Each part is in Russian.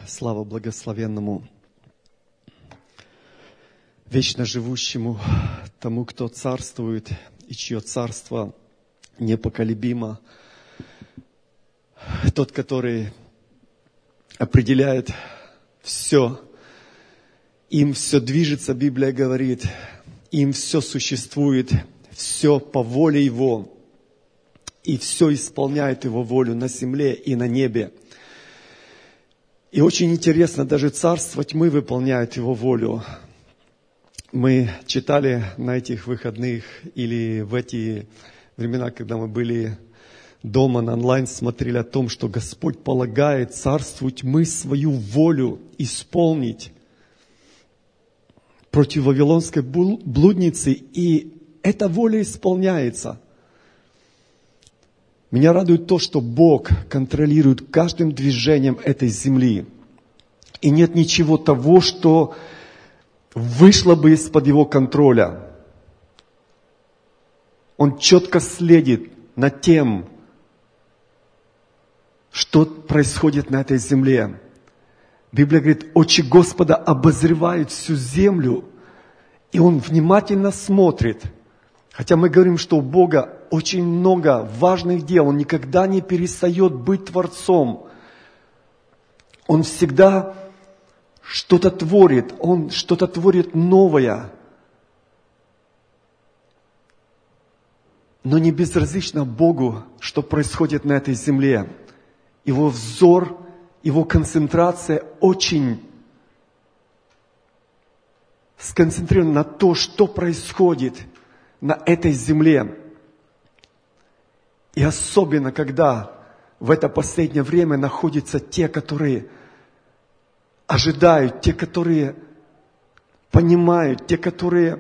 Слава благословенному, вечно живущему, тому, кто царствует и чье царство непоколебимо. Тот, который определяет все, им все движется, Библия говорит, им все существует, все по воле Его, и все исполняет Его волю на земле и на небе. И очень интересно, даже царство тьмы выполняет Его волю. Мы читали на этих выходных или в эти времена, когда мы были дома на онлайн, смотрели о том, что Господь полагает царству тьмы свою волю исполнить против вавилонской блудницы, и эта воля исполняется. Меня радует то, что Бог контролирует каждым движением этой земли. И нет ничего того, что вышло бы из-под Его контроля. Он четко следит над тем, что происходит на этой земле. Библия говорит, очи Господа обозревают всю землю, и Он внимательно смотрит. Хотя мы говорим, что у Бога очень много важных дел. Он никогда не перестает быть Творцом. Он всегда что-то творит. Он что-то творит новое. Но не безразлично Богу, что происходит на этой земле. Его взор, Его концентрация очень сконцентрирована на то, что происходит на этой земле. И особенно, когда в это последнее время находятся те, которые ожидают, те, которые понимают, те, которые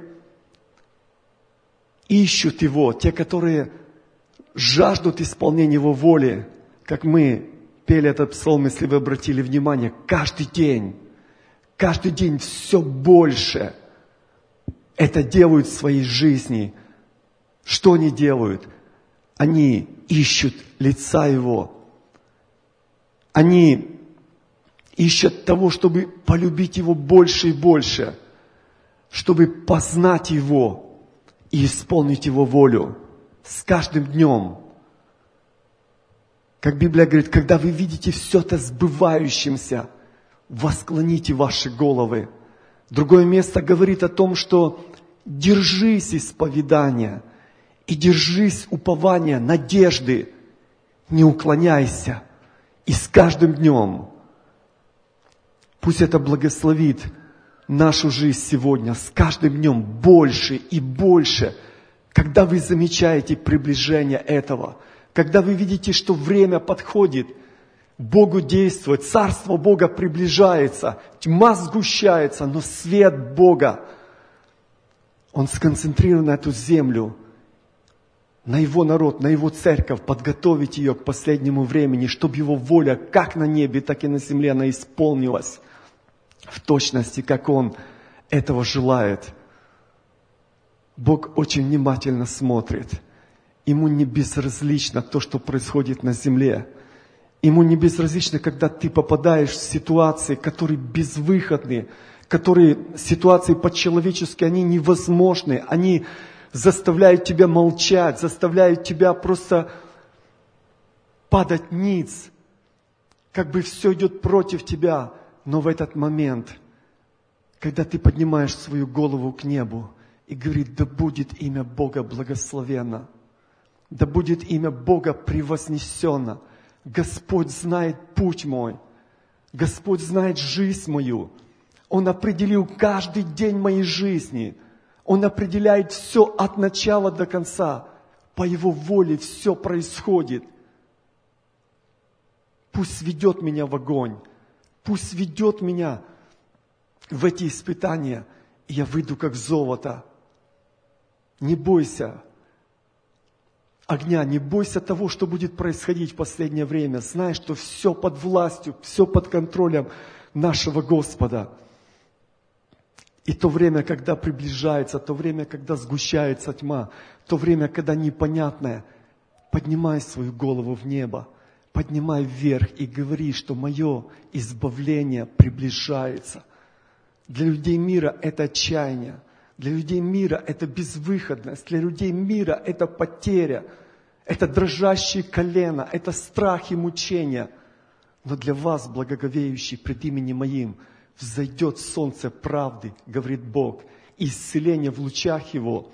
ищут Его, те, которые жаждут исполнения Его воли, как мы пели этот псалом, если вы обратили внимание, каждый день все больше это делают в своей жизни. Что они делают? Они ищут лица Его. Они ищут того, чтобы полюбить Его больше и больше, чтобы познать Его и исполнить Его волю с каждым днем. Как Библия говорит, когда вы видите все это сбывающимся, восклоните ваши головы. Другое место говорит о том, что держись исповедания и держись упования, надежды, не уклоняйся. И с каждым днем пусть это благословит нашу жизнь сегодня, с каждым днем больше и больше, когда вы замечаете приближение этого, когда вы видите, что время подходит, Богу действовать, Царство Бога приближается, тьма сгущается, но свет Бога, Он сконцентрирован на эту землю, на Его народ, на Его церковь, подготовить ее к последнему времени, чтобы Его воля как на небе, так и на земле, она исполнилась в точности, как Он этого желает. Бог очень внимательно смотрит. Ему не безразлично то, что происходит на земле. Ему не безразлично, когда ты попадаешь в ситуации, которые безвыходны, ситуации по-человечески, они невозможны, они заставляют тебя молчать, заставляют тебя просто падать ниц, как бы все идет против тебя. Но в этот момент, когда ты поднимаешь свою голову к небу и говоришь, да будет имя Бога благословенно, да будет имя Бога превознесено, Господь знает путь мой. Господь знает жизнь мою. Он определил каждый день моей жизни. Он определяет все от начала до конца. По Его воле все происходит. Пусть ведет меня в огонь. Пусть ведет меня в эти испытания. И я выйду как золото. Не бойся огня, не бойся того, что будет происходить в последнее время. Знай, что все под властью, все под контролем нашего Господа. И то время, когда приближается, то время, когда сгущается тьма, то время, когда непонятное, поднимай свою голову в небо, поднимай вверх и говори, что мое избавление приближается. Для людей мира это отчаяние. Для людей мира это безвыходность. Для людей мира это потеря. Это дрожащие колена. Это страх и мучения. Но для вас, благоговеющий пред именем Моим, взойдет солнце правды, говорит Бог, и исцеление в лучах Его.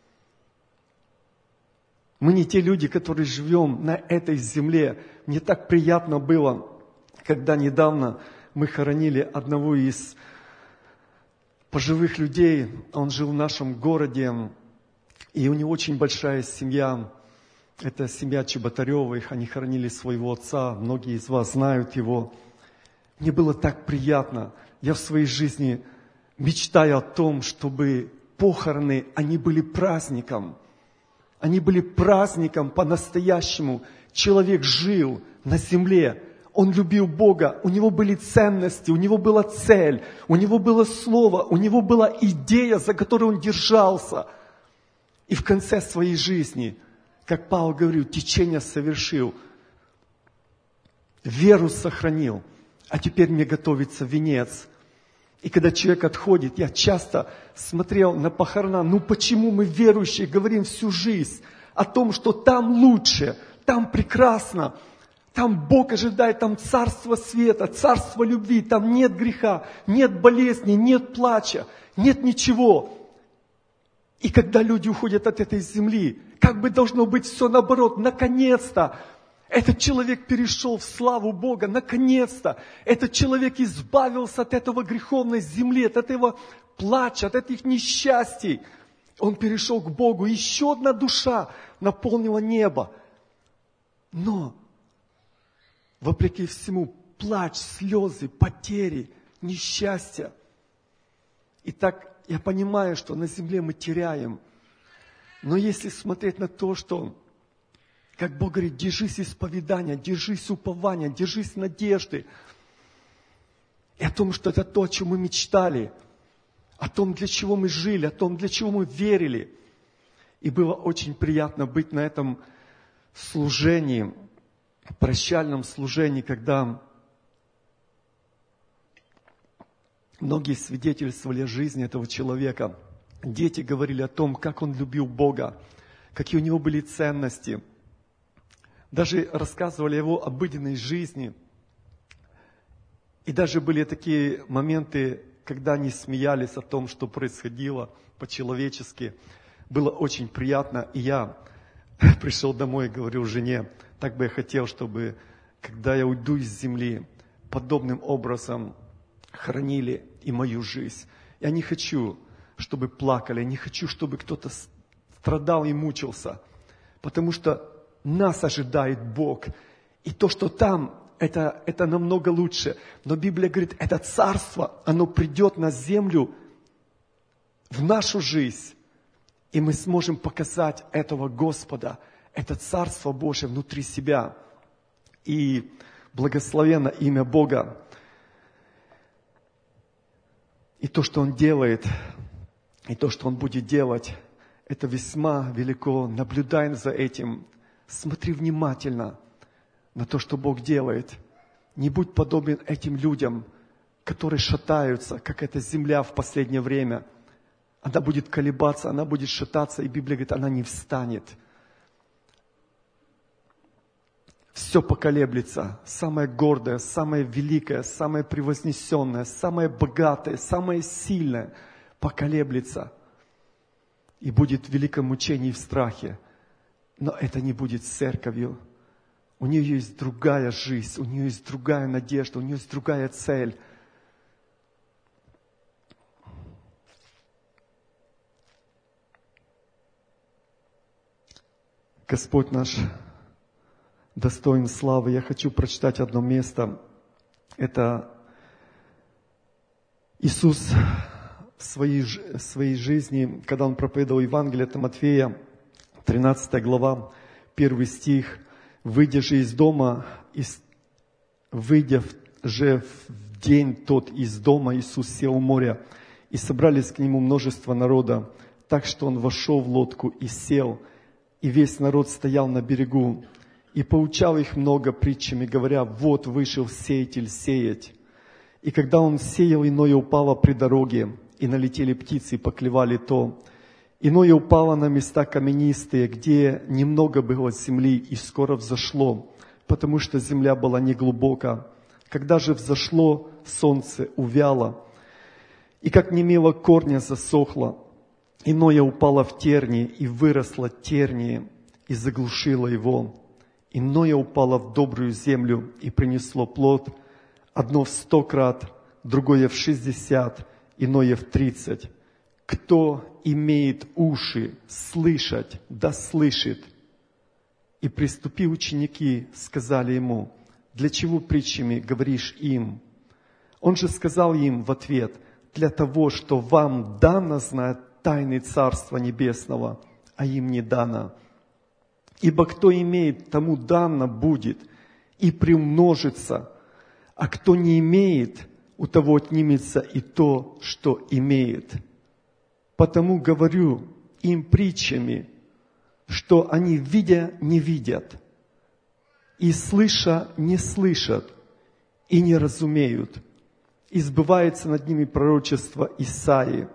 Мы не те люди, которые живем на этой земле. Мне так приятно было, когда недавно мы хоронили одного из пожилых людей. Он жил в нашем городе, и у него очень большая семья. Это семья Чеботаревых. Они хоронили своего отца. Многие из вас знают его. Мне было так приятно. Я в своей жизни мечтаю о том, чтобы похороны, они были праздником. Они были праздником по-настоящему. Человек жил на земле. Он любил Бога. У него были ценности, у него была цель, у него было слово, у него была идея, за которую он держался. И в конце своей жизни, как Павел говорил, течение совершил, веру сохранил, а теперь мне готовится венец. И когда человек отходит, я часто смотрел на похорона, почему мы, верующие, говорим всю жизнь о том, что там лучше, там прекрасно, там Бог ожидает, там царство света, царство любви, там нет греха, нет болезни, нет плача, нет ничего. И когда люди уходят от этой земли, как бы должно быть все наоборот, наконец-то, этот человек перешел в славу Бога, наконец-то. Этот человек избавился от этого греховной земли, от этого плача, от этих несчастий. Он перешел к Богу. Еще одна душа наполнила небо. Но, вопреки всему, плач, слезы, потери, несчастья. И так я понимаю, что на земле мы теряем. Но если смотреть на то, что... Как Бог говорит, держись исповедания, держись упования, держись надежды. И о том, что это то, о чем мы мечтали. О том, для чего мы жили, о том, для чего мы верили. И было очень приятно быть на этом служении, прощальном служении, когда многие свидетельствовали о жизни этого человека. Дети говорили о том, как он любил Бога, какие у него были ценности. Даже рассказывали о его обыденной жизни. И даже были такие моменты, когда они смеялись о том, что происходило по-человечески. Было очень приятно. И я пришел домой и говорил жене, так бы я хотел, чтобы, когда я уйду из земли, подобным образом хранили и мою жизнь. Я не хочу, чтобы плакали, я не хочу, чтобы кто-то страдал и мучился. Потому что нас ожидает Бог. И то, что там, это намного лучше. Но Библия говорит, это царство, оно придет на землю, в нашу жизнь. И мы сможем показать этого Господа, это Царство Божие внутри себя. И благословенно имя Бога. И то, что Он делает, и то, что Он будет делать, это весьма велико. Наблюдаем за этим. Смотри внимательно на то, что Бог делает. Не будь подобен этим людям, которые шатаются, как эта земля в последнее время. Она будет колебаться, она будет шататься, и Библия говорит, она не встанет. Все поколеблется. Самое гордое, самое великое, самое превознесенное, самое богатое, самое сильное поколеблется. И будет в великом мучении и в страхе. Но это не будет церковью. У нее есть другая жизнь, у нее есть другая надежда, у нее есть другая цель. Господь наш достоин славы. Я хочу прочитать одно место. Это Иисус в своей жизни, когда Он проповедовал Евангелие от Матфея, 13 глава, 1 стих. «Выйдя же из дома, выйдя же в день тот из дома, Иисус сел у моря, и собрались к Нему множество народа, так что Он вошел в лодку и сел, и весь народ стоял на берегу. и поучал их много притчами, говоря: вот вышел сеятель сеять. И когда он сеял, иное упало при дороге, и налетели птицы и поклевали то. Иное упало на места каменистые, где немного было земли, и скоро взошло, потому что земля была неглубока. Когда же взошло, солнце увяло, и как не имело корня, засохло. Иное упало в тернии, и выросло тернии, и заглушило его. Иное упало в добрую землю, и принесло плод, одно в 100 крат, другое в 60, иное в 30. Кто имеет уши слышать, да слышит. И приступи ученики, сказали ему: для чего притчами говоришь им? Он же сказал им в ответ: для того, что вам дано знать тайны Царства Небесного, а им не дано. Ибо кто имеет, тому дано будет и приумножится, а кто не имеет, у того отнимется и то, что имеет. Потому говорю им притчами, что они, видя, не видят, и слыша, не слышат, и не разумеют. И сбывается над ними пророчество Исаии,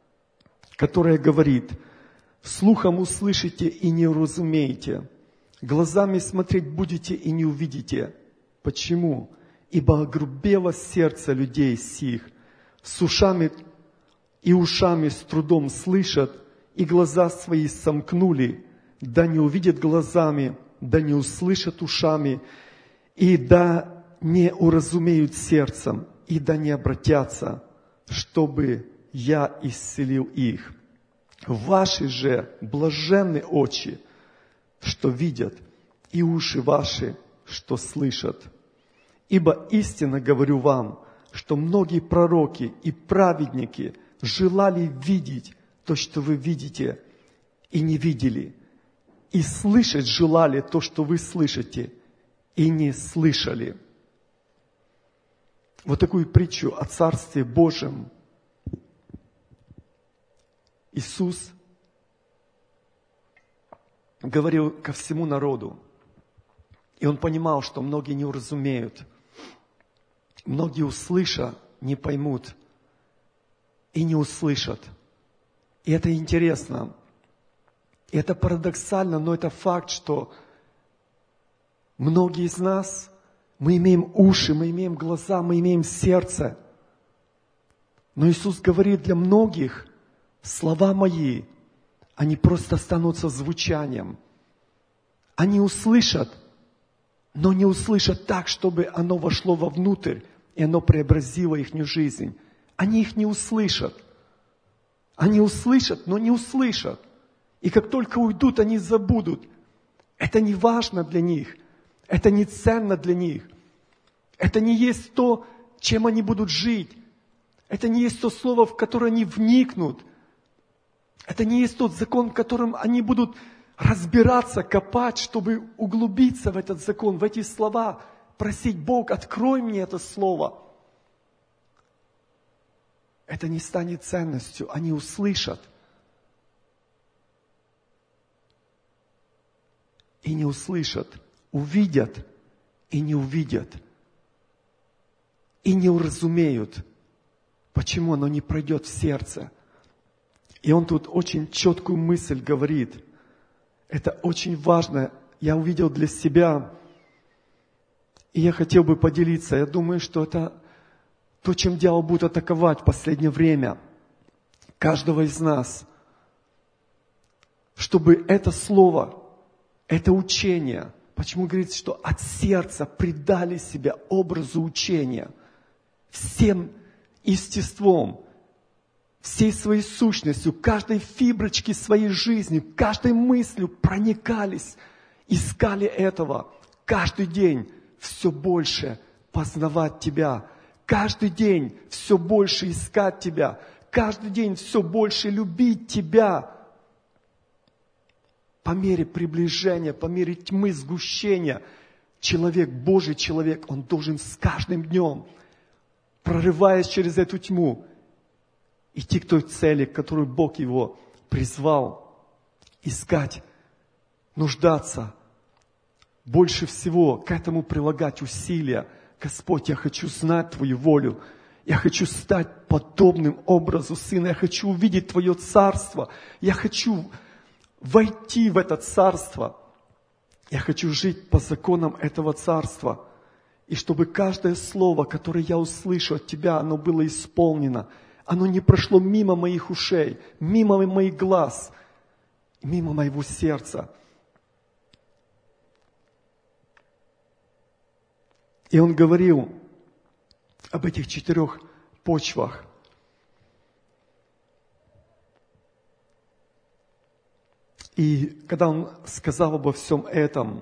которое говорит: слухом услышите и не уразумеете, глазами смотреть будете и не увидите. Почему? Ибо огрубело сердце людей сих, с ушами и ушами с трудом слышат, и глаза свои сомкнули, да не увидят глазами, да не услышат ушами, и да не уразумеют сердцем, и да не обратятся, чтобы я исцелил их. Ваши же блаженны очи, что видят, и уши ваши, что слышат. Ибо истинно говорю вам, что многие пророки и праведники желали видеть то, что вы видите, и не видели, и слышать желали то, что вы слышите, и не слышали. Вот такую притчу о Царстве Божьем Иисус говорил ко всему народу. И Он понимал, что многие не уразумеют, многие, услыша, не поймут и не услышат. И это интересно. И это парадоксально, но это факт, что многие из нас, мы имеем уши, мы имеем глаза, мы имеем сердце. Но Иисус говорит: для многих слова мои, они просто останутся звучанием. Они услышат, но не услышат так, чтобы оно вошло вовнутрь, и оно преобразило их жизнь. Они их не услышат. Они услышат, но не услышат. И как только уйдут, они забудут. Это не важно для них. Это не ценно для них. Это не есть то, чем они будут жить. Это не есть то слово, в которое они вникнут. Это не есть тот закон, в котором они будут разбираться, копать, чтобы углубиться в этот закон, в эти слова. Просить: Бог, открой мне это слово. Это не станет ценностью. Они услышат. И не услышат. Увидят и не увидят. И не уразумеют. Почему оно не пройдет в сердце? И он тут очень четкую мысль говорит. Это очень важно. Я увидел для себя. И я хотел бы поделиться. Я думаю, что это то, чем дьявол будет атаковать в последнее время. Каждого из нас. Чтобы это слово, это учение. Почему говорится, что от сердца предали себя образу учения. Всем естеством, всей своей сущностью, каждой фиброчки своей жизни, каждой мыслью проникались, искали этого. Каждый день все больше познавать Тебя. Каждый день все больше искать Тебя. Каждый день все больше любить Тебя. По мере приближения, по мере тьмы, сгущения, человек, Божий человек, он должен с каждым днем, прорываясь через эту тьму, идти к той цели, к которой Бог его призвал, искать, нуждаться больше всего к этому прилагать усилия. Господь, я хочу знать Твою волю. Я хочу стать подобным образу Сына. Я хочу увидеть Твое Царство. Я хочу войти в это Царство. Я хочу жить по законам этого Царства. И чтобы каждое слово, которое я услышу от Тебя, оно было исполнено. Оно не прошло мимо моих ушей, мимо моих глаз, мимо моего сердца. И он говорил об этих 4 почвах. И когда он сказал обо всем этом,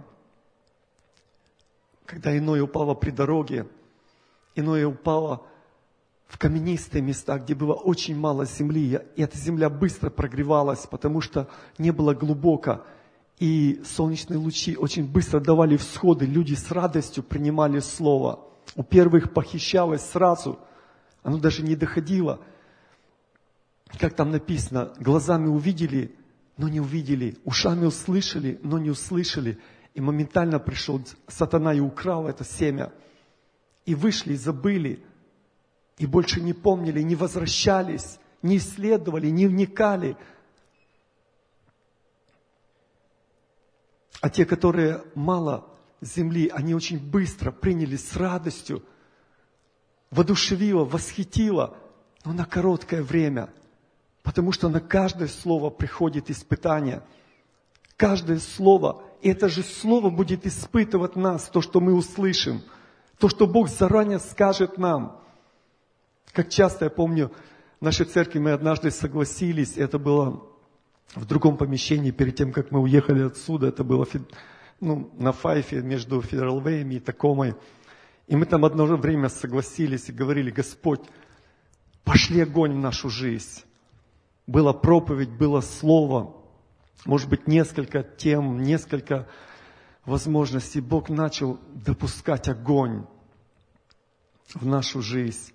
когда иное упало при дороге, иное упало в каменистые места, где было очень мало земли, и эта земля быстро прогревалась, потому что не было глубоко, и солнечные лучи очень быстро давали всходы, люди с радостью принимали слово. У первых похищалось сразу, оно даже не доходило. Как там написано, глазами увидели, но не увидели, ушами услышали, но не услышали. И моментально пришел сатана и украл это семя. И вышли, и забыли, и больше не помнили, не возвращались, не исследовали, не вникали. А те, которые мало земли, они очень быстро приняли с радостью, воодушевило, восхитило, но на короткое время. Потому что на каждое слово приходит испытание. Каждое слово, и это же слово будет испытывать нас, то, что мы услышим, то, что Бог заранее скажет нам. Как часто, я помню, в нашей церкви мы однажды согласились, это было в другом помещении, перед тем, как мы уехали отсюда, это было на Файфе между Федералвеями и Такомой. И мы там одно время согласились и говорили: Господь, пошли огонь в нашу жизнь. Была проповедь, было слово, может быть, несколько тем, несколько возможностей. Бог начал допускать огонь в нашу жизнь.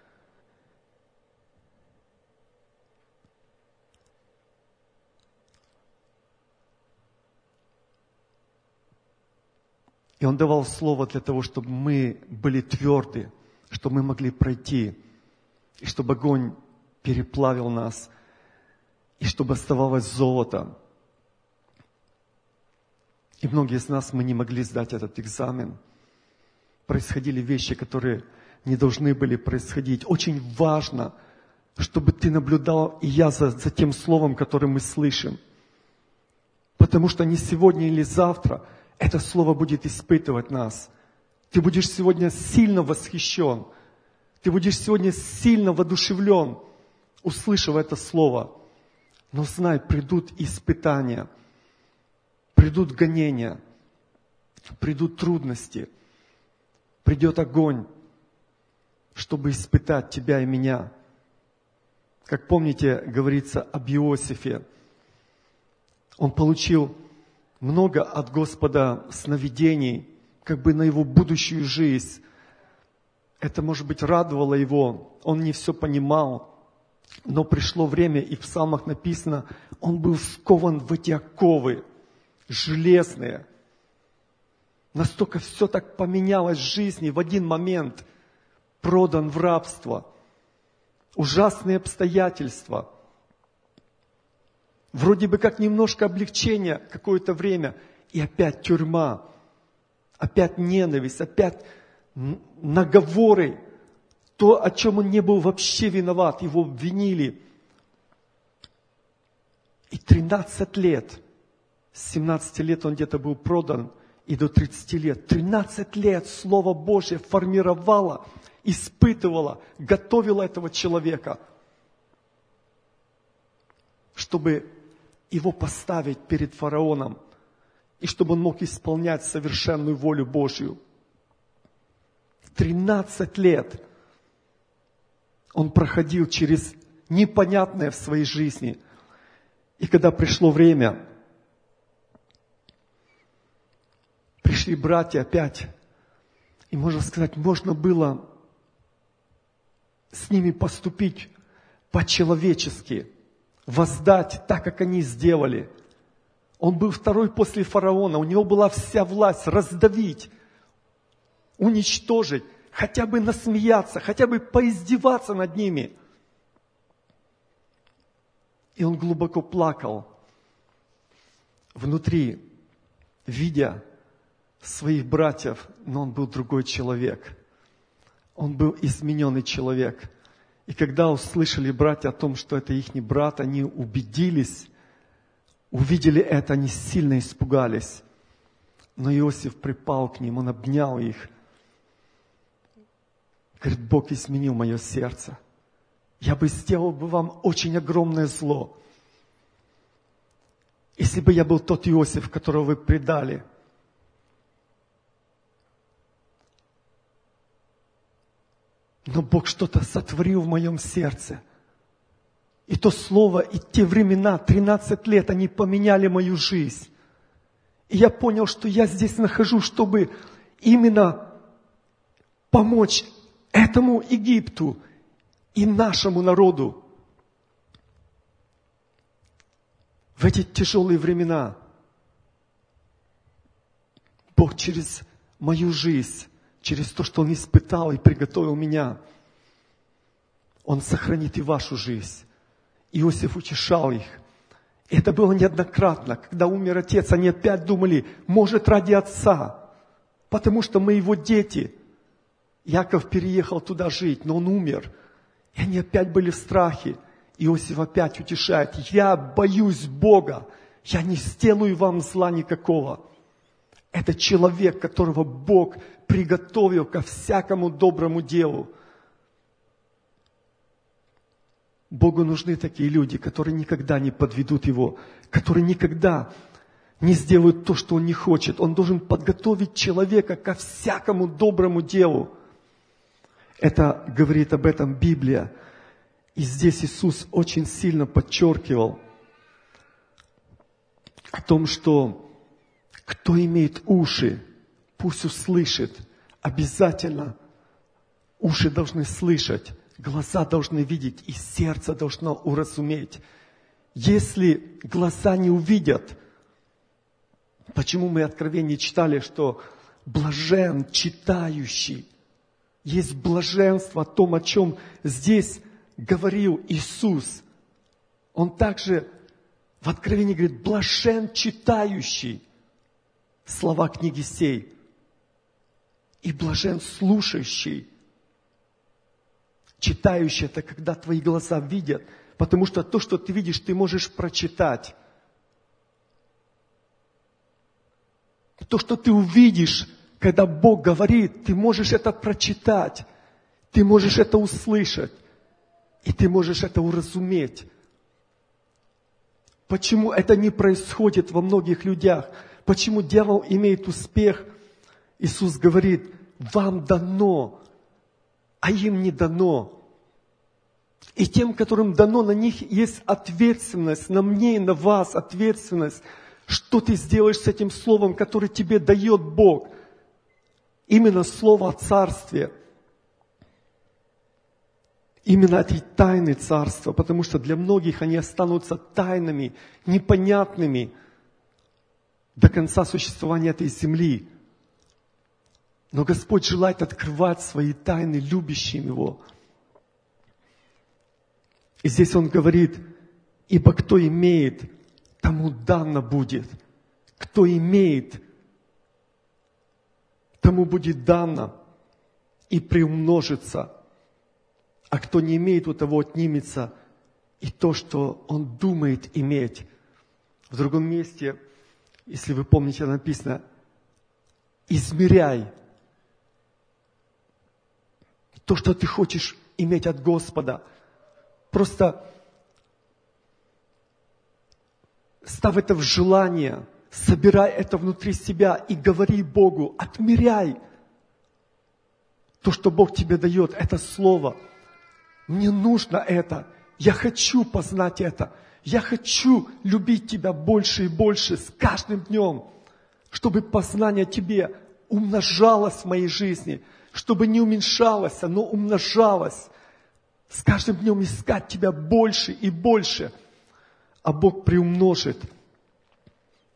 И Он давал слово для того, чтобы мы были тверды, чтобы мы могли пройти, и чтобы огонь переплавил нас, и чтобы оставалось золото. И многие из нас, мы не могли сдать этот экзамен. Происходили вещи, которые не должны были происходить. Очень важно, чтобы ты наблюдал, и я, за тем словом, которое мы слышим. Потому что не сегодня или завтра это слово будет испытывать нас. Ты будешь сегодня сильно восхищен. Ты будешь сегодня сильно воодушевлен, услышав это слово. Но знай, придут испытания, придут гонения, придут трудности, придет огонь, чтобы испытать тебя и меня. Как помните, говорится об Иосифе. Он получил много от Господа сновидений, как бы на его будущую жизнь. Это, может быть, радовало его. Он не все понимал. Но пришло время, и в псалмах написано, он был скован в эти оковы железные. Настолько все так поменялось в жизни в один момент. Продан в рабство. Ужасные обстоятельства. Вроде бы как немножко облегчения какое-то время. И опять тюрьма. Опять ненависть. Опять наговоры. То, о чем он не был вообще виноват. Его обвинили. И 13 лет. С 17 лет он где-то был продан. И до 30 лет. 13 лет Слово Божье формировало, испытывало, готовило этого человека, чтобы его поставить перед фараоном, и чтобы он мог исполнять совершенную волю Божью. 13 лет он проходил через непонятное в своей жизни. И когда пришло время, пришли братья опять, и, можно сказать, можно было с ними поступить по-человечески, воздать так, как они сделали. Он был второй после фараона. У него была вся власть раздавить, уничтожить, хотя бы насмеяться, хотя бы поиздеваться над ними. И он глубоко плакал внутри, видя своих братьев, но он был другой человек. Он был измененный человек. И когда услышали братья о том, что это их брат, они убедились, увидели это, они сильно испугались. Но Иосиф припал к ним, он обнял их. Говорит, Бог изменил мое сердце. Я бы сделал бы вам очень огромное зло, если бы я был тот Иосиф, которого вы предали. Но Бог что-то сотворил в моем сердце. И то слово, и те времена, 13 лет, они поменяли мою жизнь. И я понял, что я здесь нахожусь, чтобы именно помочь этому Египту и нашему народу в эти тяжелые времена. Бог через мою жизнь, через то, что Он испытал и приготовил меня, Он сохранит и вашу жизнь. Иосиф утешал их. И это было неоднократно. Когда умер отец, они опять думали, может, ради отца, потому что мы его дети. Яков переехал туда жить, но он умер. И они опять были в страхе. Иосиф опять утешает. Я боюсь Бога. Я не сделаю вам зла никакого. Это человек, которого Бог приготовил ко всякому доброму делу. Богу нужны такие люди, которые никогда не подведут Его, которые никогда не сделают то, что Он не хочет. Он должен подготовить человека ко всякому доброму делу. Это говорит об этом Библия. И здесь Иисус очень сильно подчеркивал о том, что кто имеет уши, пусть услышит. Обязательно уши должны слышать, глаза должны видеть, и сердце должно уразуметь. Если глаза не увидят, почему мы Откровение читали, что блажен читающий? Есть блаженство о том, о чем здесь говорил Иисус. Он также в Откровении говорит, блажен читающий слова книги сей и блажен слушающий. Читающий – это когда твои глаза видят, потому что то, что ты видишь, ты можешь прочитать. То, что ты увидишь, когда Бог говорит, ты можешь это прочитать, ты можешь это услышать, и ты можешь это уразуметь. Почему это не происходит во многих людях? Почему дьявол имеет успех? Иисус говорит, вам дано, а им не дано. И тем, которым дано, на них есть ответственность, на мне и на вас ответственность. Что ты сделаешь с этим словом, которое тебе дает Бог? Именно слово о царстве. Именно эти тайны царства, потому что для многих они останутся тайнами, непонятными до конца существования этой земли. Но Господь желает открывать свои тайны любящим Его. И здесь Он говорит, ибо кто имеет, тому дано будет. Кто имеет, тому будет дано и приумножится. А кто не имеет, у того отнимется и то, что он думает иметь. В другом месте, если вы помните, написано, измеряй то, что ты хочешь иметь от Господа. Просто ставь это в желание, собирай это внутри себя и говори Богу, отмеряй то, что Бог тебе дает, это слово. Мне нужно это. Я хочу познать это. Я хочу любить Тебя больше и больше с каждым днем, чтобы познание Тебе умножалось в моей жизни, чтобы не уменьшалось, но умножалось. С каждым днем искать Тебя больше и больше, а Бог приумножит.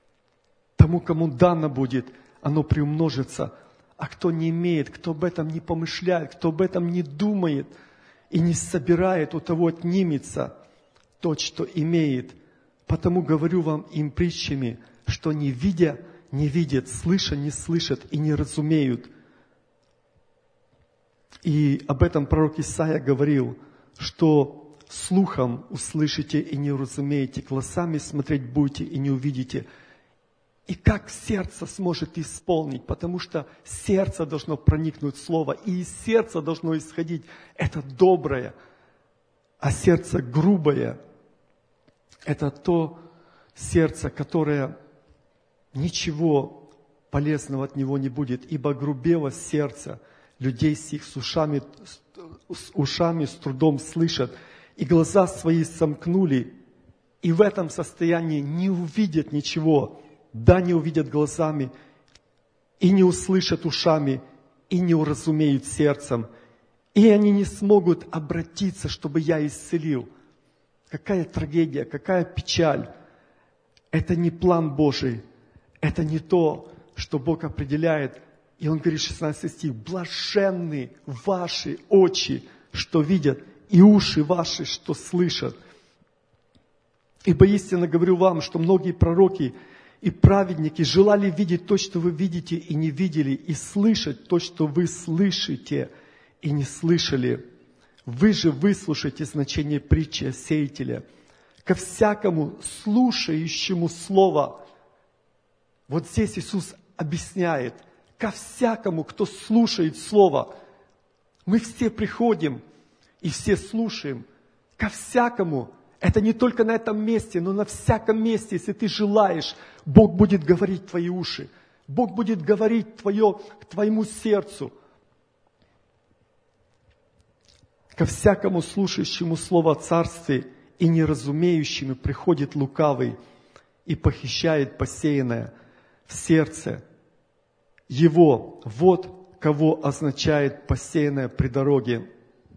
тому, кому дано будет, оно приумножится. А кто не имеет, кто об этом не помышляет, кто об этом не думает и не собирает, у того отнимется тот, что имеет. Потому говорю вам им притчами, что не видя, не видят, слыша, не слышат и не разумеют. И об этом пророк Исаия говорил, что слухом услышите и не уразумеете, глазами смотреть будете и не увидите. И как сердце сможет исполнить, потому что сердце должно проникнуть в Слово, и из сердца должно исходить это доброе, а сердце грубое – это то сердце, которое ничего полезного от него не будет, ибо грубело сердце людей сих с ушами с трудом слышат, и глаза свои сомкнули, и в этом состоянии не увидят ничего, да не увидят глазами, и не услышат ушами, и не уразумеют сердцем, и они не смогут обратиться, чтобы я исцелил. Какая трагедия, какая печаль. Это не план Божий, это не то, что Бог определяет. И Он говорит, 16 стих, блаженны ваши очи, что видят, и уши ваши, что слышат. Ибо истинно говорю вам, что многие пророки и праведники желали видеть то, что вы видите и не видели, и слышать то, что вы слышите и не слышали. Вы же выслушайте значение притчи о сеятеле. Ко всякому слушающему слово. Вот здесь Иисус объясняет. Ко всякому, кто слушает слово. Мы все приходим и все слушаем. Ко всякому. Это не только на этом месте, но на всяком месте, если ты желаешь, Бог будет говорить в твои уши. Бог будет говорить к твоему сердцу. Ко всякому слушающему слово о царстве и неразумеющему приходит лукавый и похищает посеянное в сердце его. Вот кого означает посеянное при дороге.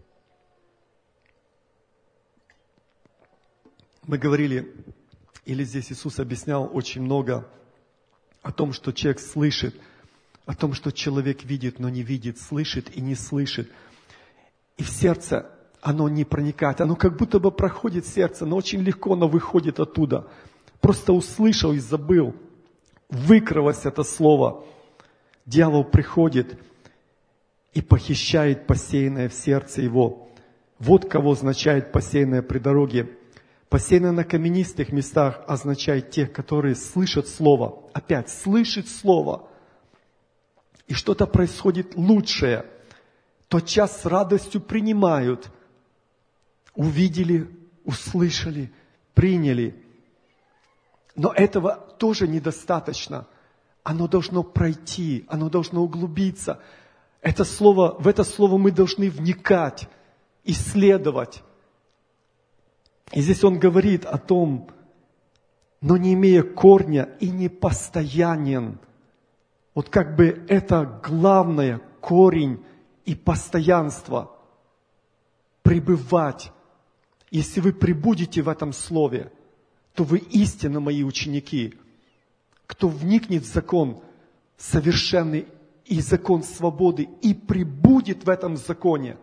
Мы говорили, или здесь Иисус объяснял очень много о том, что человек слышит, о том, что человек видит, но не видит, слышит и не слышит. И в сердце оно не проникает, оно как будто бы проходит сердце, но очень легко оно выходит оттуда. Просто услышал и забыл, выкрылось это слово. Дьявол приходит и похищает посеянное в сердце его. Вот кого означает посеянное при дороге. Посеянное на каменистых местах означает тех, которые слышат слово. Опять, слышат слово. И что-то происходит лучшее. Тотчас с радостью принимают. Увидели, услышали, приняли. Но этого тоже недостаточно. Оно должно пройти, оно должно углубиться. В это слово мы должны вникать, исследовать. И здесь он говорит о том, но не имея корня и не постоянен. Вот как бы это главное, корень и постоянство. Пребывать. Если вы пребудете в этом слове, то вы истинно мои ученики. Кто вникнет в закон совершенный и закон свободы и пребудет в этом законе,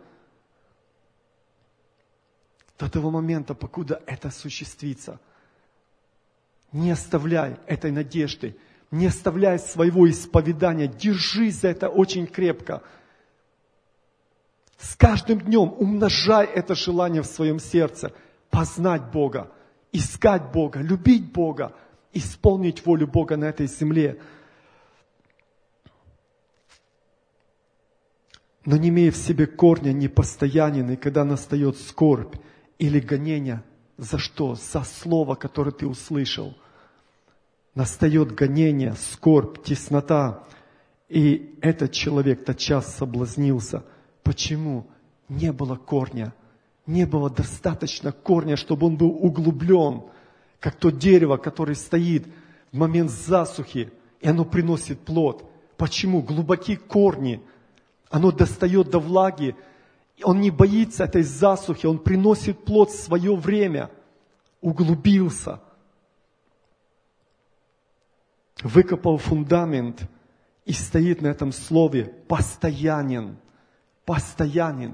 до того момента, покуда это осуществится. Не оставляй этой надежды, не оставляй своего исповедания, держись за это очень крепко. С каждым днем умножай это желание в своем сердце, познать Бога, искать Бога, любить Бога, исполнить волю Бога на этой земле. Но не имея в себе корня, непостоянен, и когда настает скорбь или гонение, за что? За слово, которое ты услышал. Настает гонение, скорбь, теснота, и этот человек тотчас соблазнился. Почему? Не было корня, не было достаточно корня, чтобы он был углублен, как то дерево, которое стоит в момент засухи, и оно приносит плод. Почему? Глубокие корни. Оно достает до влаги. Он не боится этой засухи. Он приносит плод в свое время. Углубился. выкопал фундамент и стоит на этом слове постоянен. Постоянен.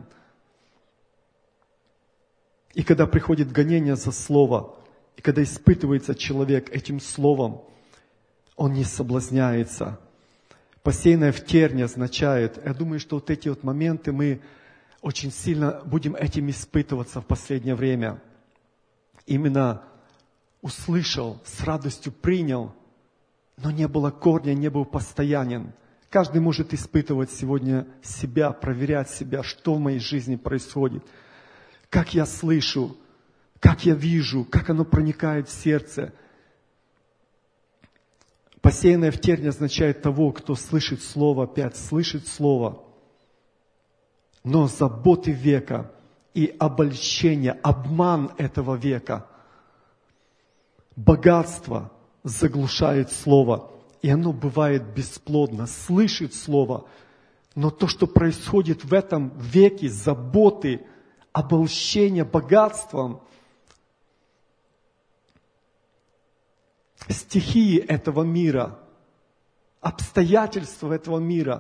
И когда приходит гонение за слово, и когда испытывается человек этим словом, он не соблазняется. Посеянное в терне означает, я думаю, что вот эти вот моменты мы очень сильно будем этим испытываться в последнее время. Именно услышал, с радостью принял, но не было корня, не был постоянен. Каждый может испытывать сегодня себя, проверять себя, что в моей жизни происходит. Как я слышу, как я вижу, как оно проникает в сердце. Посеянное в терне означает того, кто слышит Слово, опять слышит Слово. Но заботы века и обольщение, обман этого века, богатство заглушает Слово, и оно бывает бесплодно, слышит Слово. Но то, что происходит в этом веке, заботы, обольщение богатством, стихии этого мира, обстоятельства этого мира,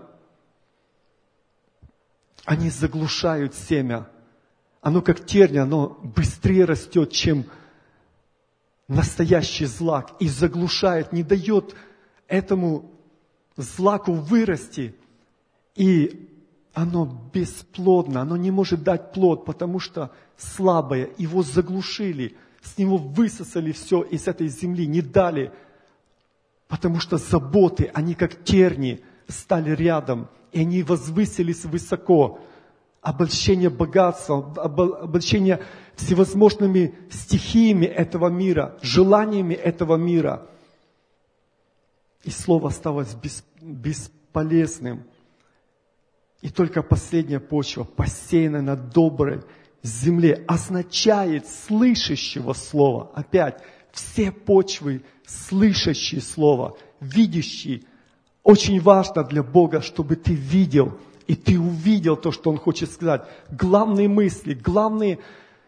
они заглушают семя. Оно как терня, оно быстрее растет, чем настоящий злак, и заглушает, не дает этому злаку вырасти. И оно бесплодно, оно не может дать плод, потому что слабое, его заглушили, с него высосали все из этой земли, не дали, потому что заботы, они как терни стали рядом, и они возвысились высоко. Обольщение богатством, обольщение всевозможными стихиями этого мира, желаниями этого мира. И слово осталось бесполезным. И только последняя почва, посеянная на доброй земле, означает слышащего слова. Опять, все почвы, слышащие слово, видящие. Очень важно для Бога, чтобы ты видел, и ты увидел то, что Он хочет сказать. Главные мысли, главные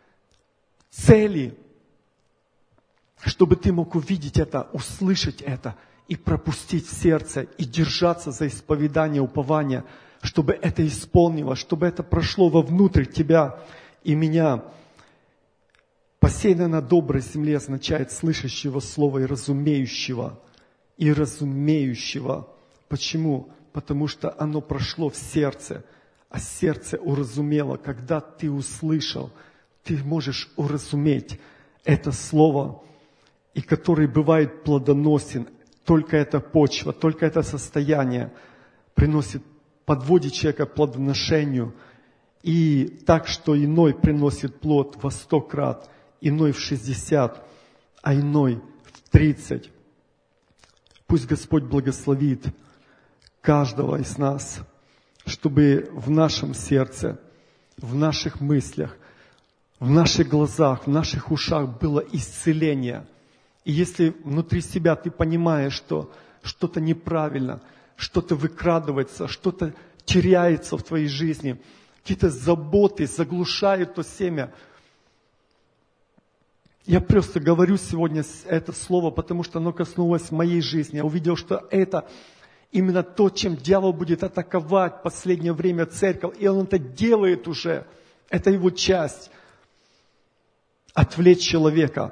цели, чтобы ты мог увидеть это, услышать это и пропустить в сердце, и держаться за исповедание, упование, чтобы это исполнилось, чтобы это прошло вовнутрь тебя и меня. Посеянное на доброй земле означает слышащего слова и разумеющего. И разумеющего. Почему? Потому что оно прошло в сердце, а сердце уразумело. Когда ты услышал, ты можешь уразуметь это слово, и который бывает плодоносен. Только эта почва, только это состояние приносит, подводит человека к плодоношению. И так, что иной приносит плод во 100 крат, иной в 60, а иной в 30. Пусть Господь благословит каждого из нас, чтобы в нашем сердце, в наших мыслях, в наших глазах, в наших ушах было исцеление. И если внутри себя ты понимаешь, что что-то неправильно, что-то выкрадывается, что-то теряется в твоей жизни, какие-то заботы заглушают то семя. Я просто говорю сегодня это слово, потому что оно коснулось моей жизни. Я увидел, что это именно то, чем дьявол будет атаковать в последнее время церковь. И он это делает уже. Это его часть. Отвлечь человека.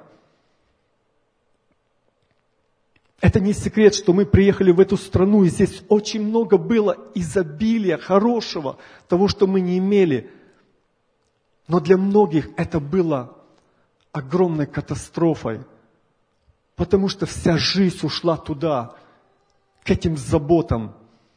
Это не секрет, что мы приехали в эту страну, и здесь очень много было изобилия, хорошего, того, что мы не имели. Но для многих это было огромной катастрофой, потому что вся жизнь ушла туда, к этим заботам,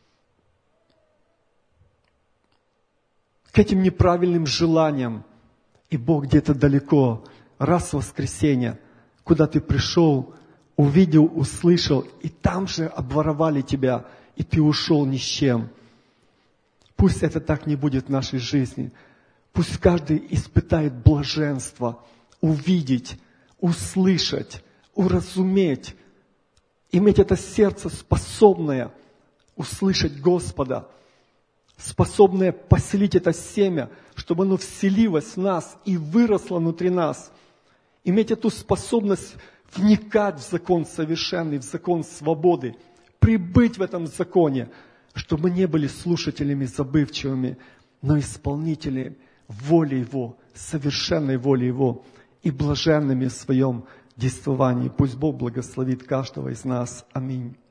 к этим неправильным желаниям. И Бог где-то далеко, раз в воскресенье, куда ты пришел, увидел, услышал, и там же обворовали тебя, и ты ушел ни с чем. Пусть это так не будет в нашей жизни. Пусть каждый испытает блаженство, увидеть, услышать, уразуметь, иметь это сердце, способное услышать Господа, способное поселить это семя, чтобы оно вселилось в нас и выросло внутри нас. Иметь эту способность вникать в закон совершенный, в закон свободы, прибыть в этом законе, чтобы мы не были слушателями забывчивыми, но исполнителями воли Его, совершенной воли Его и блаженными в своем действовании. Пусть Бог благословит каждого из нас. Аминь.